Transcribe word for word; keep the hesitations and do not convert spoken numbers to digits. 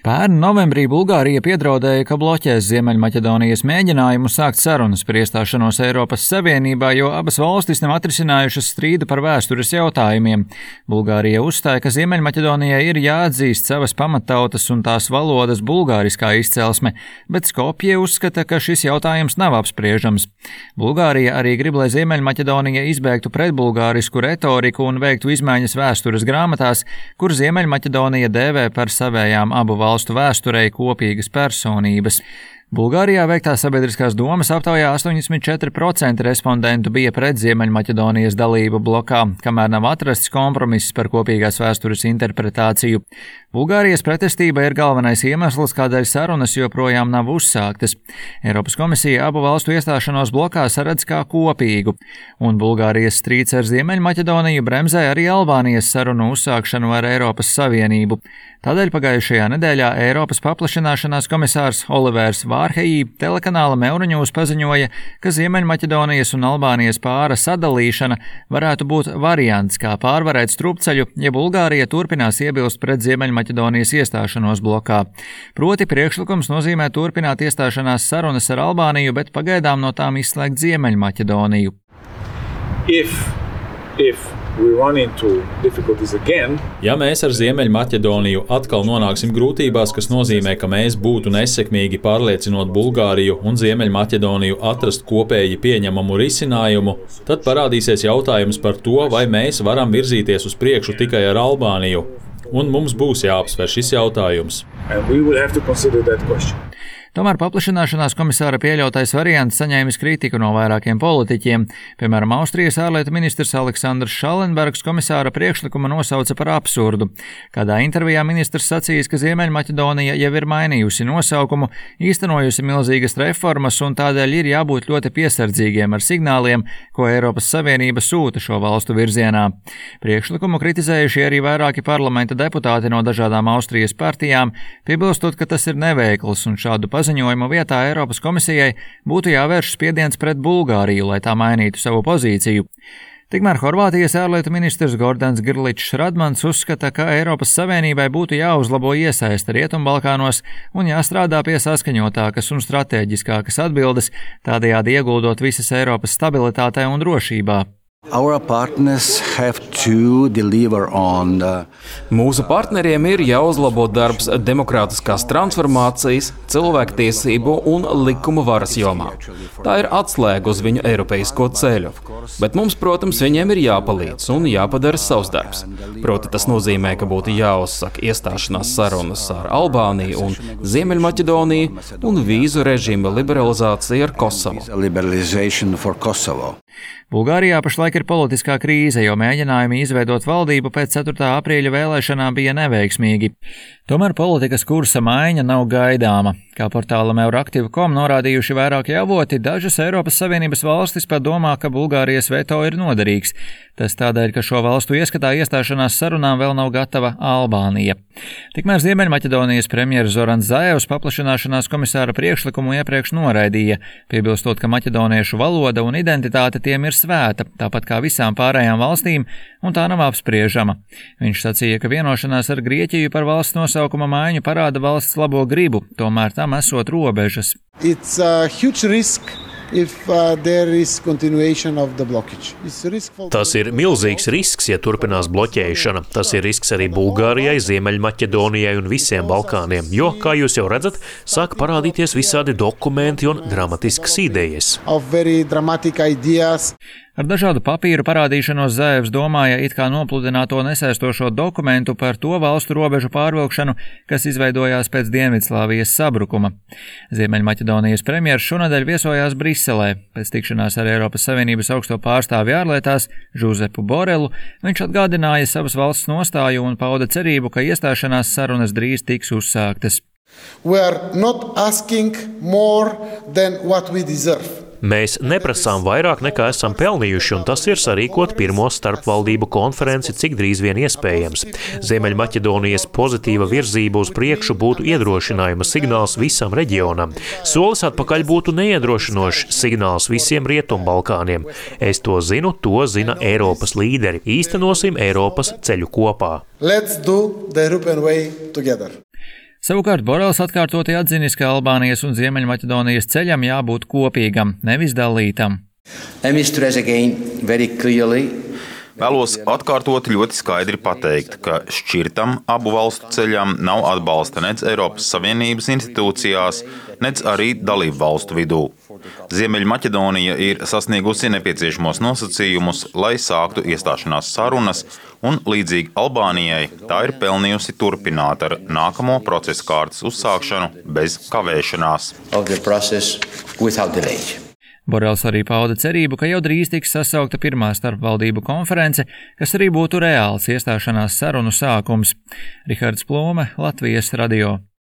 Pērn novembrī Bulgārija piedraudēja, ka bloķēs Ziemeļmaķedonijas mēģinājumu sākt sarunas par iestāšanos Eiropas Savienībā, jo abas valstis nav atrisinājušas strīdu par vēstures jautājumiem. Bulgārija uzstāja, ka Ziemeļmaķedonijai ir jāatzīst savas pamattautas un tās valodas bulgāriskā izcelsme, bet Skopje uzskata, ka šis jautājums nav apspriežams. Bulgārija arī grib, lai Ziemeļmaķedonija izbēgtu pretbulgārisku retoriku un veiktu izmaiņas vēstures grāmatās, kur Ziemeļmaķedonija dēvē par savējām abu valstu valstu vēsturei kopīgas personības. Bulgārijā veiktā sabiedriskās domas aptaujā astoņdesmit četri procenti respondentu bija pret Ziemeļmaķedonijas dalību blokā, kamēr nav atrasts kompromiss par kopīgās vēstures interpretāciju. Bulgārijas pretestība ir galvenais iemesls, kādēļ sarunas joprojām nav uzsāktas. Eiropas komisija abu valstu iestāšanos blokā saredz kā kopīgu, un Bulgārijas strīds ar Ziemeļmaķedoniju bremzē arī Albānijas sarunu uzsākšanu ar Eiropas Savienību. Tādēļ pagājušajā nedēļā Eiropas paplašināšanās komisārs Olivers Vārhejī telekanāla Euronews paziņoja, ka Ziemeļmaķedonijas un Albānijas pāra sadalīšana varētu būt variants, kā pārvarēt strupceļu, ja Bulgārija turpinās iebilst pret Ziemeļmaķedonijas iestāšanos blokā. Proti priekšlikums nozīmē turpināt iestāšanās sarunas ar Albāniju, bet pagaidām no tām izslēgt Ziemeļmaķedoniju. If, if Again, ja mēs ar Ziemeļmaķedoniju atkal nonāksim grūtībās, kas nozīmē, ka mēs būtu nesekmīgi pārliecinot Bulgāriju un Ziemeļmaķedoniju atrast kopēji pieņemamu risinājumu, tad parādīsies jautājums par to, vai mēs varam virzīties uz priekšu tikai ar Albāniju. Un mums būs jāapsver šis jautājums. Tomēr paplašināšanās komisāra pieļautais variants saņēmis kritiku no vairākiem politiķiem. Piemēram, Austrijas ārlietu ministrs Aleksandrs Šallenbergs komisāra priekšlikumu nosauca par absurdu. Kādā intervijā ministrs sacījis, ka Ziemeļmaķedonija jau ir mainījusi nosaukumu, īstenojusi milzīgas reformas un tādēļ ir jābūt ļoti piesardzīgiem ar signāliem, ko Eiropas Savienība sūta šo valstu virzienā. Priekšlikumu kritizējuši arī vairāki parlamenta deputāti no dažādām Austrijas partijām, piebilstot, ka tas ir neveikls un šādu paziņojumu vietā Eiropas komisijai būtu jāvērš spiediens pret Bulgāriju, lai tā mainītu savu pozīciju. Tikmēr Horvātijas ārlietu ministrs Gordans Grličs Radmans uzskata, ka Eiropas Savienībai būtu jāuzlabo iesaiste Rietumbalkānos un jāstrādā pie saskaņotākas un stratēģiskākas atbildes, tādējādi ieguldot visas Eiropas stabilitātē un drošībā. Our partners have to deliver on the... Mūsu partneriem ir jāuzlabo darbs demokrātiskās transformācijas, cilvēktiesību un likuma varas jomā. Tā ir atslēga uz viņu eiropeisko ceļu. Bet mums, protams, viņiem ir jāpalīdz un jāpadara savs darbs. Proti, tas nozīmē, ka būtu jāuzsaka iestāšanās sarunas ar Albāniju un Ziemeļmaķedoniju un vīzu režīma liberalizācija ar Kosovu. Bulgārijā pašlaik ir politiskā krīze, jo mēģinājumi izveidot valdību pēc ceturtā aprīļa vēlēšanām bija neveiksmīgi. Tomēr politikas kursa maiņa nav gaidāma. Kā portālam Euraktiv punkt com norādījuši vairāki avoti, dažas Eiropas Savienības valstis pat domā, ka Bulgārijas veto ir noderīgs. Tas tādēļ, ka šo valstu ieskatā iestāšanās sarunām vēl nav gatava Albānija. Tikmēr Ziemeļmaķedonijas premjeras Zorans Zaevs paplašināšanās komisāra priekšlikumu iepriekš noraidīja, piebilstot, ka maķedoniešu valoda un identitāte tiem ir svēta, tāpat kā visām pārējām valstīm, un tā nav apspriežama. Viņš sacīja, ka vienošanās ar Grieķiju par valsts nosaukuma maiņu parāda valsts labo gribu, tomēr tam esot robežas. It's a huge risk. If, uh, for... Tas ir milzīgs risks, ja turpinās bloķēšana. Tas ir risks arī Bulgārijai, Ziemeļmaķedonijai un visiem Balkāniem, jo, kā jūs jau redzat, sāk parādīties visādi dokumenti un dramatiskas idejas. Ar dažādu papīru parādīšanos Zaevs domāja it kā nopludināto nesaistošo dokumentu par to valstu robežu pārvilkšanu, kas izveidojās pēc Dienvidslāvijas sabrukuma. Ziemeļmaķedonijas premjers šonadēļ viesojās Briselē. Pēc tikšanās ar Eiropas Savienības augsto pārstāvi ārlietās Žuzepu Borelu viņš atgādināja savas valsts nostāju un pauda cerību, ka iestāšanās sarunas drīz tiks uzsāktas. We are not asking more than what we deserve. Mēs neprasām vairāk nekā esam pelnījuši, un tas ir sarīkot pirmo starpvaldību konferenci, cik drīz vien iespējams. Ziemeļmaķedonijas pozitīva virzība uz priekšu būtu iedrošinājuma signāls visam reģionam. Solis atpakaļ būtu neiedrošinošs signāls visiem Rietumbalkāniem. Es to zinu, to zina Eiropas līderi. Īstenosim Eiropas ceļu kopā. Let's do the European way together. Savukārt Borels atkārtoti atzinis, ka Albānijas un Ziemeļmaķedonijas ceļam jābūt kopīgam, nevis dalītam. Vēlos atkārtot ļoti skaidri pateikt, ka šķirtam abu valstu ceļam nav atbalsta nec Eiropas Savienības institūcijās, nec arī dalību valstu vidū. Ziemeļmaķedonija ir sasniegusi nepieciešamos nosacījumus, lai sāktu iestāšanās sarunas, un līdzīgi Albānijai tā ir pelnījusi turpināt ar nākamo procesa kārtas uzsākšanu bez kavēšanās. Borels arī pauda cerību, ka jau drīz tiks sasaukta pirmā starpvaldību konference, kas arī būtu reāls iestāšanās sarunu sākums. Rihards Plūme, Latvijas radio.